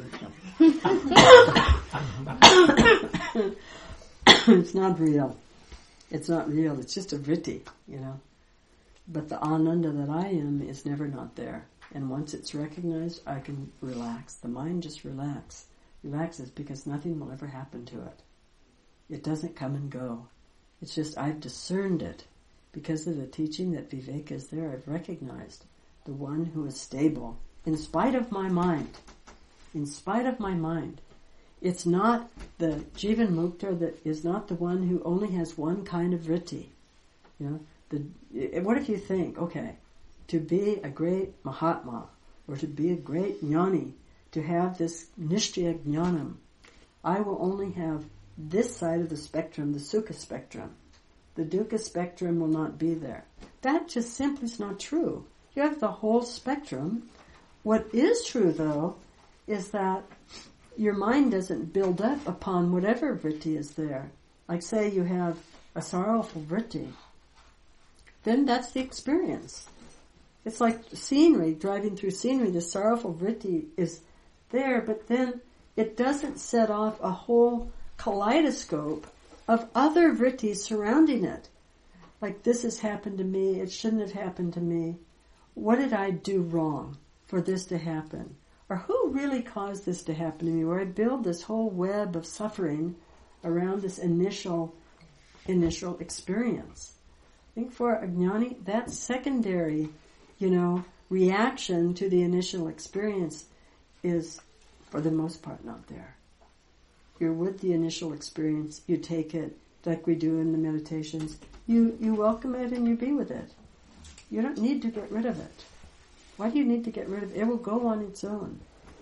it's not real. It's not real. It's just a vritti, you know. But the ananda that I am is never not there. And once it's recognized, I can relax. The mind just relax, relaxes because nothing will ever happen to it. It doesn't come and go. It's just I've discerned it. Because of the teaching that Viveka is there, I've recognized the one who is stable in spite of my mind. In spite of my mind. It's not the Jivan Mukta that is not the one who only has one kind of vritti. You know, the, what if you think, okay, to be a great Mahatma, or to be a great Jnani, to have this Nishchaya Jnanam, I will only have this side of the spectrum, the Sukha spectrum. The Dukkha spectrum will not be there. That just simply is not true. You have the whole spectrum. What is true, though, is that your mind doesn't build up upon whatever vritti is there. Like say you have a sorrowful vritti, then that's the experience. It's like scenery, driving through scenery, the sorrowful vritti is there, but then it doesn't set off a whole kaleidoscope of other vrittis surrounding it. Like this has happened to me, it shouldn't have happened to me. What did I do wrong for this to happen? Or who really caused this to happen to me? Where I build this whole web of suffering around this initial initial experience. I think for Ajnani, that secondary, you know, reaction to the initial experience is, for the most part, not there. You're with the initial experience, you take it, like we do in the meditations, you, you welcome it and you be with it. You don't need to get rid of it. Why do you need to get rid of it? It will go on its own.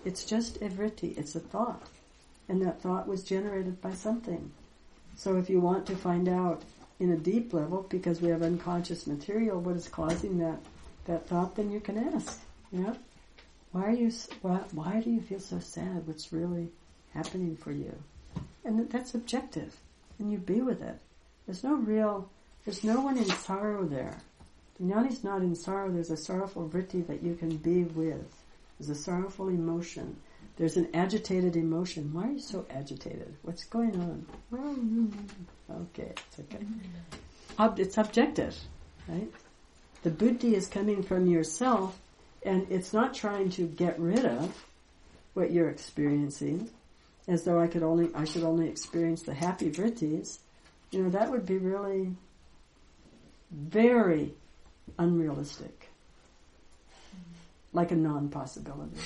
It's just a vritti. It's a thought. And that thought was generated by something. So if you want to find out in a deep level, because we have unconscious material, what is causing that, that thought, then you can ask, you know, why are you, why, why do you feel so sad? What's really happening for you? And that's objective. And you be with it. There's no real, there's no one in sorrow there. The jnani's not in sorrow. There's a sorrowful vritti that you can be with. There's a sorrowful emotion. There's an agitated emotion. Why are you so agitated? What's going on? Okay, it's okay. Ob- it's objective, right? The buddhi is coming from yourself, and it's not trying to get rid of what you're experiencing, as though I could only, I should only experience the happy vrittis. You know, that would be really very unrealistic. Like a non-possibility.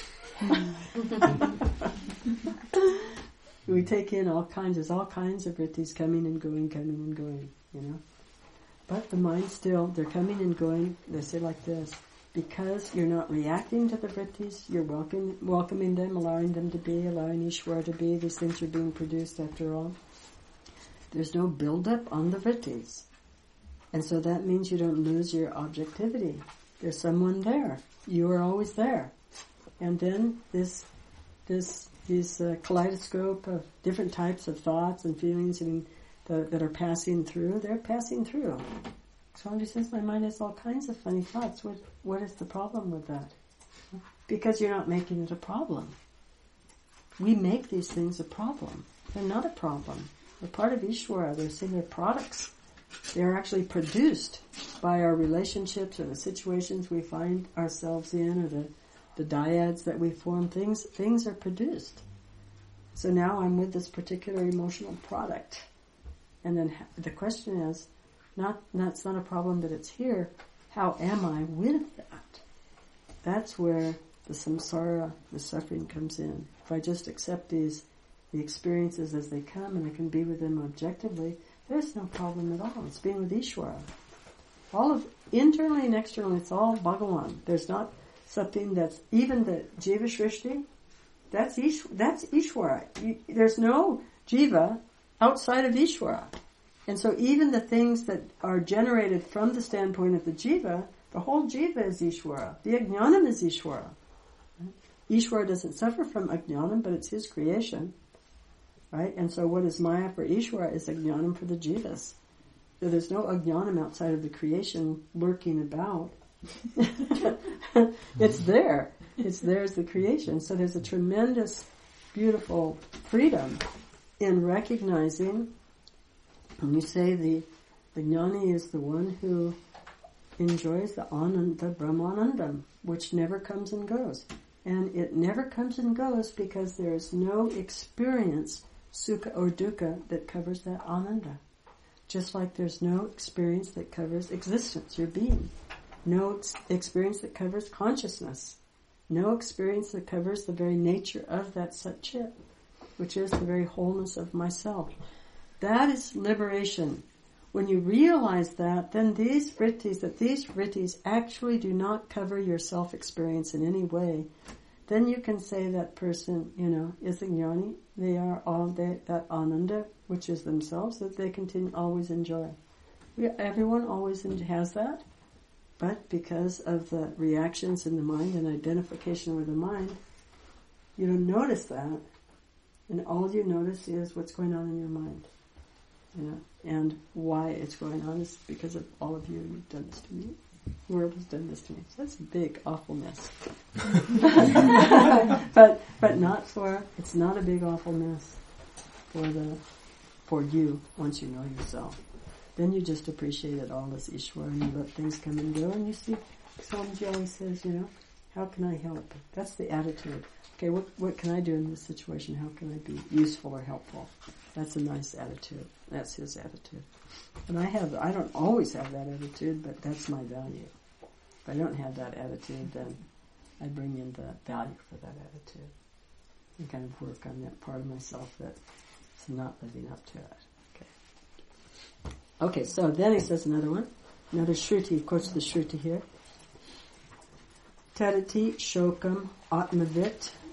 We take in all kinds, there's all kinds of vrittis coming and going, coming and going, you know. But the mind still, they're coming and going, they say like this, because you're not reacting to the vrittis, you're welcoming, welcoming them, allowing them to be, allowing Ishvara to be, these things are being produced after all. There's no build-up on the vrittis. And so that means you don't lose your objectivity. There's someone there. You are always there. And then this, this, this uh, kaleidoscope of different types of thoughts and feelings and the, that are passing through, they're passing through. Swamiji says, my mind has all kinds of funny thoughts. What, what is the problem with that? Because you're not making it a problem. We make these things a problem. They're not a problem. They're part of Ishvara. They're saying they're products. They are actually produced by our relationships or the situations we find ourselves in or the, the dyads that we form. Things, things are produced. So now I'm with this particular emotional product. And then the question is, not, that's not a problem that it's here. How am I with that? That's where the samsara, the suffering comes in. If I just accept these, the experiences as they come and I can be with them objectively, there's no problem at all. It's being with Ishvara. All of, internally and externally, it's all Bhagavan. There's not something that's, even the Jiva Shrishti, that's Ish, that's Ishvara. You, there's no Jiva outside of Ishvara. And so even the things that are generated from the standpoint of the Jiva, the whole Jiva is Ishvara. The Ajnanam is Ishvara. Ishvara doesn't suffer from Ajnanam, but it's his creation. Right? And so what is Maya for Ishvara is Ajnanam for the Jivas. So there's no Ajnanam outside of the creation lurking about. It's there. It's there as the creation. So there's a tremendous, beautiful freedom in recognizing, when you say the, the jnani is the one who enjoys the ananda, brahmanandam, which never comes and goes. And it never comes and goes because there is no experience, sukha or dukkha, that covers that ananda. Just like there's no experience that covers existence, your being. No ex- experience that covers consciousness. No experience that covers the very nature of that Sat-Chit, which is the very wholeness of myself. That is liberation. When you realize that, then these vrittis, that these vrittis actually do not cover your self-experience in any way, then you can say that person, you know, is a jnani. They are all they, that ananda, which is themselves, that they continue always enjoy. We, everyone always has that, but because of the reactions in the mind and identification with the mind, you don't notice that, and all you notice is what's going on in your mind. You know, and why it's going on is because of all of you. You've done this to me. Whoever's done this to me. So that's a big, awful mess. but but not for, it's not a big, awful mess for the for you once you know yourself. Then you just appreciate it all as Ishvara and you let things come and go and you see, Swamiji always says, you know, how can I help? That's the attitude. Okay, what what can I do in this situation? How can I be useful or helpful? That's a nice attitude. That's his attitude. And I have, I don't always have that attitude, but that's my value. If I don't have that attitude, then I bring in the value for that attitude. And kind of work on that part of myself that's not living up to it. Okay. Okay, so then he says another one. Another Shruti, he quotes the Shruti here. Tadati shokam atmavit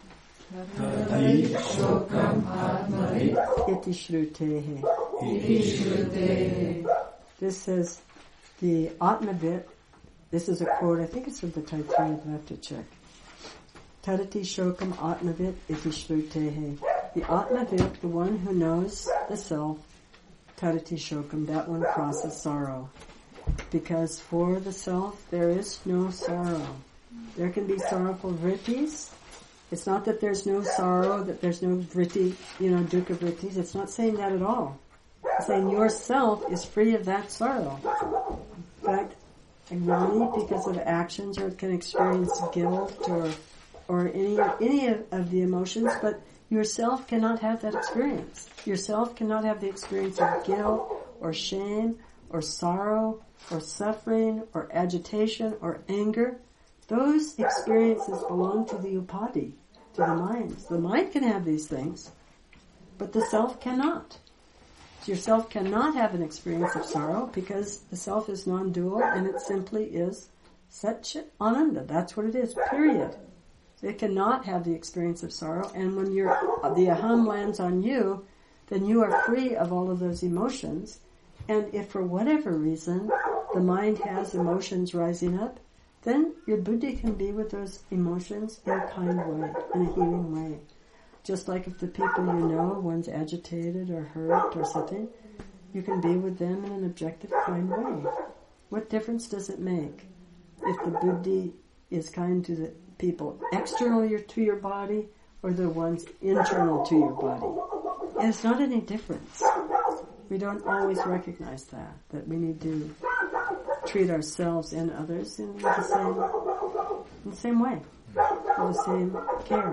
Tati shokam atmavit iti shrutehe. iti shrutehe. This says the Atmavit, this is a quote, I think it's from the Taittiriya, I have to check. Tadati shokam Atmavit iti shrutehe. The Atmavit, the one who knows the self, Tadati shokam, that one crosses sorrow. Because for the self, there is no sorrow. There can be sorrowful vrittis. It's not that there's no sorrow, that there's no vritti, you know, dukkha vrittis. It's not saying that at all. It's saying yourself is free of that sorrow. In fact, Agnani, because of actions, or can experience guilt or or any any of, of the emotions, but yourself cannot have that experience. Yourself cannot have the experience of guilt or shame or sorrow or suffering or agitation or anger. Those experiences belong to the upadi, to the mind. The mind can have these things, but the self cannot. So your self cannot have an experience of sorrow because the self is non-dual and it simply is Sat Chit Ananda. That's what it is, period. It cannot have the experience of sorrow, and when you're, the aham lands on you, then you are free of all of those emotions. And if for whatever reason the mind has emotions rising up, then your buddhi can be with those emotions in a kind way, in a healing way. Just like if the people you know, one's agitated or hurt or something, you can be with them in an objective, kind way. What difference does it make if the buddhi is kind to the people external to your body or the ones internal to your body? And it's not any difference. We don't always recognize that, that we need to treat ourselves and others in the same, in the same way, with the same care.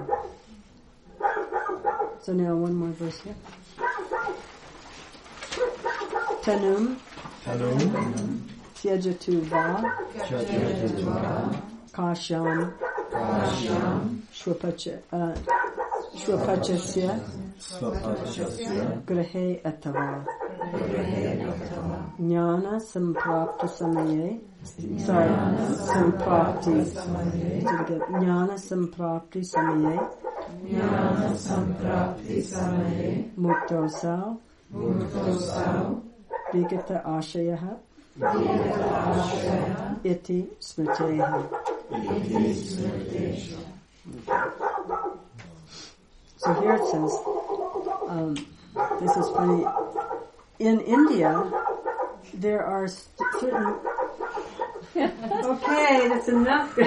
So now one more verse here. Tanum, Tanum Tyajatu Va, Tyajatu Va Kasham, Kasham Shwapacha, uh, Shwapachasya, Swapachasya Grahe Atava, Grahe Atava Jnana Samprapti Samaye, sorry, Samprapti, Jnana Samprapti Samaye, Jnana Samprapti Samaye Muktosau, Murtosau Vigata Ashayaha, Vigata Ashaya Iti Smriteha. Iti Smriteha. So here it says, um, this is funny, in India, there are st- certain, okay, that's enough.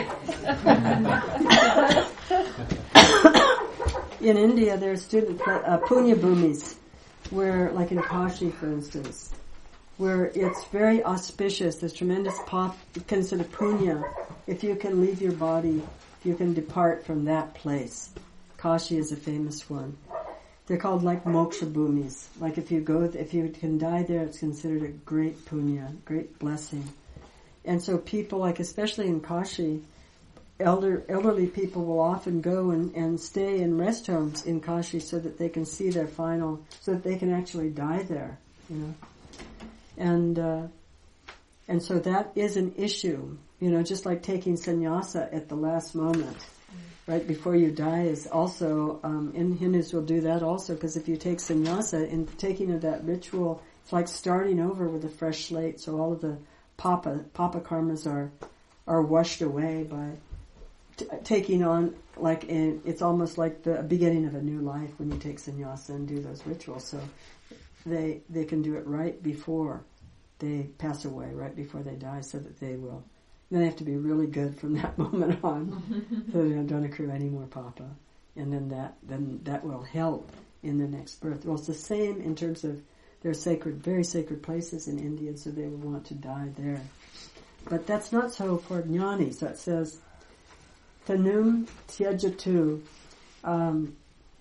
In India, there are student uh, punya bhumis, where, like in Kashi, for instance, where it's very auspicious. There's tremendous pop, consider punya, if you can leave your body, if you can depart from that place. Kashi is a famous one. They're called like moksha bhumis. Like if you go, if you can die there, it's considered a great punya, great blessing. And so people, like especially in Kashi, elder elderly people will often go and, and stay in rest homes in Kashi so that they can see their final, so that they can actually die there, you know. And uh, and so that is an issue, you know, just like taking sannyasa at the last moment. Right before you die is also, um, in Hindus will do that also, because if you take sannyasa, in taking of that ritual, it's like starting over with a fresh slate, so all of the papa, papa karmas are, are washed away by t- taking on, like, a, it's almost like the beginning of a new life when you take sannyasa and do those rituals, so they, they can do it right before they pass away, right before they die, so that they will. Then they have to be really good from that moment on, so they don't accrue any more papa, and then that then that will help in the next birth. Well, it's the same in terms of there are sacred, very sacred places in India, so they would want to die there. But that's not so for jnani. So it says, Tanum Tyajatu. Um,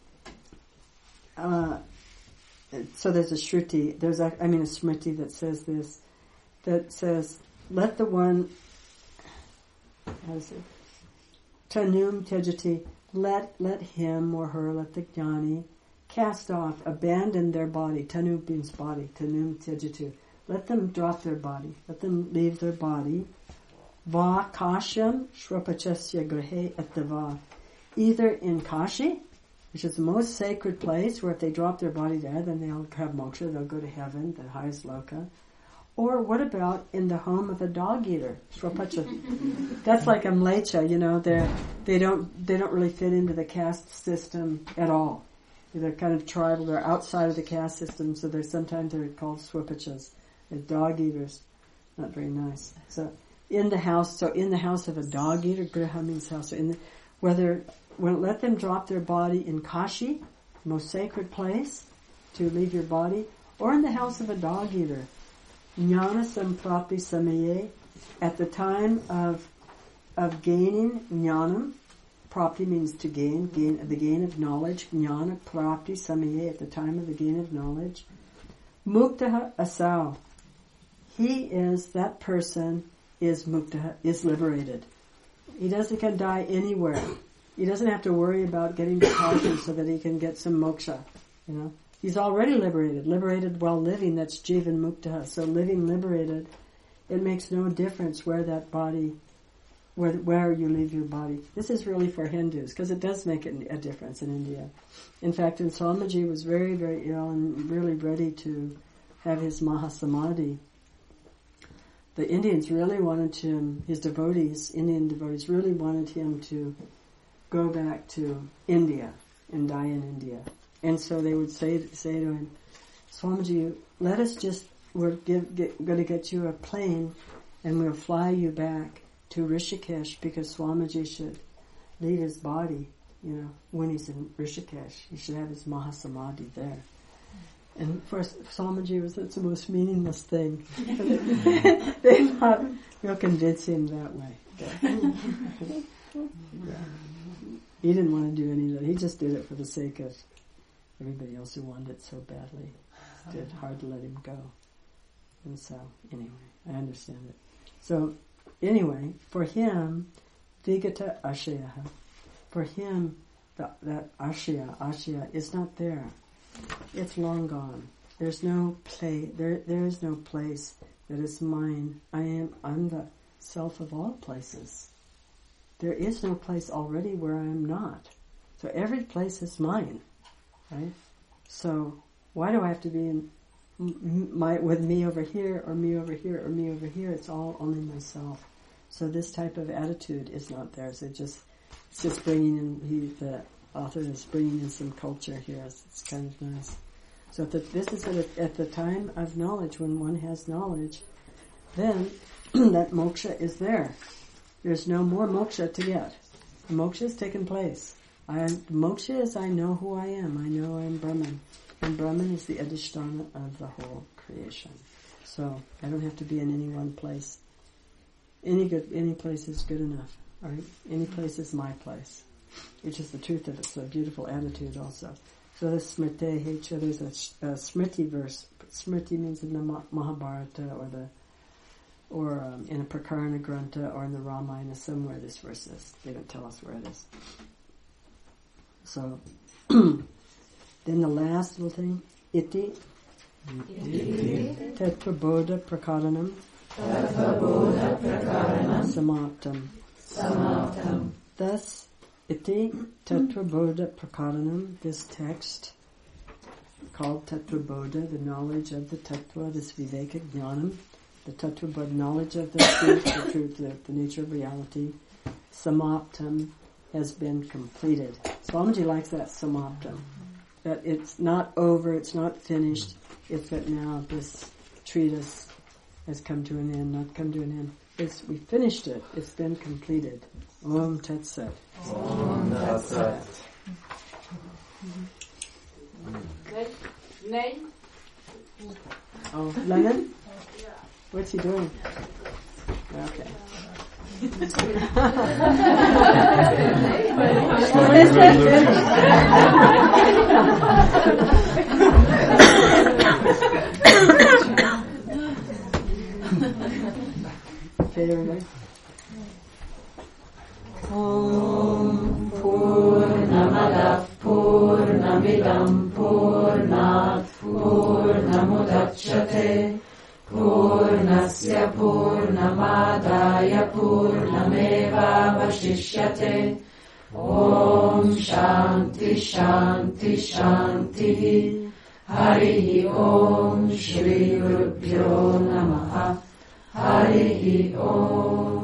uh, so there's a shruti. There's a, I mean a smriti that says this. That says, let the one. How is it? Tanum Tyajati, let let him or her, let the jnani cast off, abandon their body. Tanu means body. Tanum Tyajatu. Let them drop their body. Let them leave their body. Va kasham shwapachasya grahe atava. Either in Kashi, which is the most sacred place where if they drop their body there, then they'll have moksha, they'll go to heaven, the highest loka. Or what about in the home of a dog eater? Swapacha. That's like a mlecha, you know, they're, they don't, they don't really fit into the caste system at all. They're kind of tribal, they're outside of the caste system, so they're sometimes they're called swapachas. They're dog eaters. Not very nice. So, in the house, so in the house of a dog eater, griha means house, so in the, whether, when, let them drop their body in Kashi, most sacred place, to leave your body, or in the house of a dog eater. Jnana samprapti samaye, at the time of of gaining jnanam, prapti means to gain, gain the gain of knowledge, jnana prapti samaye, at the time of the gain of knowledge. Muktaha asau, he is, that person is muktaha, is liberated. He doesn't can die anywhere. He doesn't have to worry about getting to Kashi so that he can get some moksha, you know. He's already liberated, liberated while living, that's jivan muktaha. So living liberated, it makes no difference where that body, where where you leave your body. This is really for Hindus, because it does make a difference in India. In fact, when Swamiji was very, very ill and really ready to have his Mahasamadhi, the Indians really wanted him, his devotees, Indian devotees, really wanted him to go back to India and die in India. And so they would say say to him, Swamiji, let us just, we're give, get, going to get you a plane and we'll fly you back to Rishikesh because Swamiji should leave his body, you know, when he's in Rishikesh. He should have his Mahasamadhi there. And for Swamiji was, that's the most meaningless thing. They thought, we'll convince him that way. Yeah. He didn't want to do any of that. He just did it for the sake of everybody else who wanted it so badly. It's hard to let him go. And so, anyway, I understand it. So, anyway, for him, Vigata Ashayaha, for him, the, that Ashaya, Ashaya is not there. It's long gone. There's no play, there, there is no place that is mine. I am, I'm the self of all places. There is no place already where I am not. So every place is mine. Right? So why do I have to be in my with me over here or me over here or me over here? It's all only myself. So this type of attitude is not there. So it just it's just bringing in he, the author is bringing in some culture here. It's, it's kind of nice. So the, this is at, a, at the time of knowledge, when one has knowledge, then that moksha is there. There's no more moksha to get. The moksha has taken place. I am, moksha is I know who I am. I know I am Brahman. And Brahman is the adhisthana of the whole creation. So I don't have to be in any one place. Any good, any place is good enough. Right? Any place is my place. Which is the truth of it. It's a beautiful attitude also. So the smriti hecha, there's a, a smriti verse. Smriti means in the Mahabharata or the or um, in a Prakarana Grantha or in the Ramayana, somewhere this verse is. They don't tell us where it is. So, then the last little thing, iti, tattva bodha prakaranam, samaptam. Samaptam. Thus, iti tattva bodha prakaranam, this text called tattva bodha, the knowledge of the tattva, this viveka jnanam, the tattva bodha, knowledge of the truth, the truth, the, the nature of reality, samaptam, has been completed. Swamiji likes that samaptam. That it's not over, it's not finished, it's that now this treatise has come to an end, not come to an end. It's, we finished it, it's been completed. Om Tat Sat. Om Tat Sat. Name? Oh, Lennon? What's he doing? Okay. Okay, everybody. Om Purnamadav Purnamidam Purnat Purnamudachyate Purnasya Purnamadaya Purnameva Vashishyate Om Shanti Shanti Shanti. Harihi Om Shri Gurubhyo Namaha. Harihi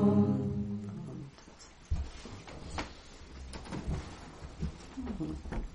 Om.